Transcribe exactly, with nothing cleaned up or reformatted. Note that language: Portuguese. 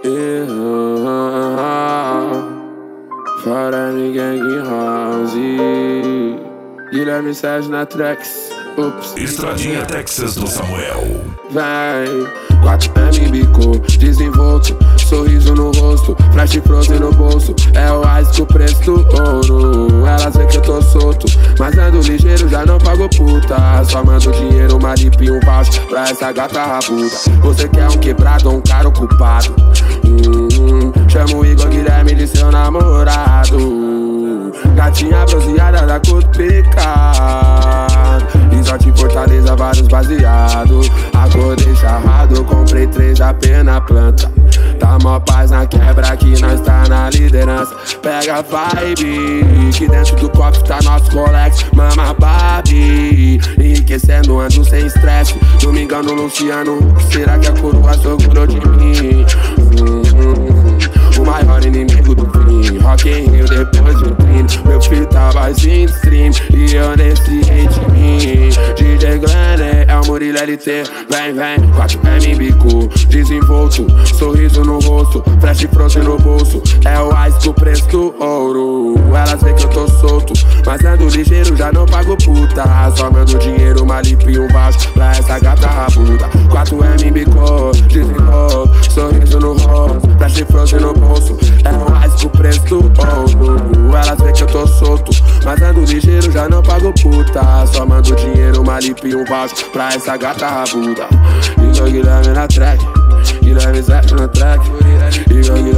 Fora ninguém em house. Guilherme Sérgio na tracks. Ups. Estradinha Texas do Samuel. Vai, quatro M bico, desenvolto, sorriso no rosto, flash frozen no bolso. É o ice que o preço do ouro. Elas veem que eu tô solto, mas ando ligeiro, já não pago puta. Só mando dinheiro, uma lip e um voucher pra essa gata rabuda. Você quer um quebrado ou um cara ocupado? Hum, chama o Igor Guilherme de seu namorado. Gatinha bronzeada da cor do pecado. Exote em Fortaleza, vários baseados. Acordei charrado, comprei três A P na planta. Tá mó paz na quebra que nós tá na liderança. Pega a vibe, que dentro do copo tá nosso Rolex. Mama Barbie, enriquecendo, ando sem estresse. Não me engano, Luciano, será que a coroa segurou de mim? Hum, hum, o maior inimigo do fim. Rock in Rio depois de um crime. Meu filho tava em stream e eu nesse hate em mim. D J Glenn é o Murilo L T. Vem, vem, quatro M bico, desenvolto, sorriso no rosto, flash frozen no bolso. É o ice que o preço do ouro. Elas veem que eu tô solto, mas ando ligeiro, já não pago puta. Só mando dinheiro, uma lip e um voucher pra essa gata rabuda. quatro M bico, desenvolto, sorriso no rosto, flash frozen no bolso. É o ice que o preço do ouro. Elas veem que eu tô solto, mas ando ligeiro, já não pago puta. Só mando dinheiro, uma lip e um voucher pra essa gata rabuda. Igor Guilherme na track, Guilherme Sérgio na track, Igor Guilherme